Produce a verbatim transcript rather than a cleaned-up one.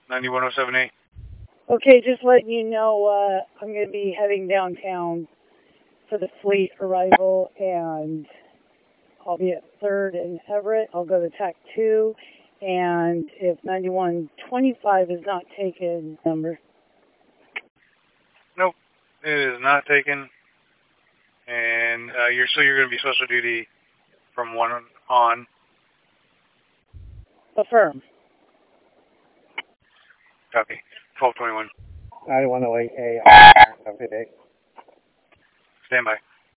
ninety-one oh seven A. Okay, just letting you know, uh, I'm going to be heading downtown for the fleet arrival, and I'll be at third and Everett. I'll go to T A C two, and if ninety-one twenty-five is not taken, number. Nope, it is not taken. And uh, you're so you're going to be special duty from one on. Affirm. Copy. twelve twenty-one. ninety-one oh eight A. Have a good day. Stand by.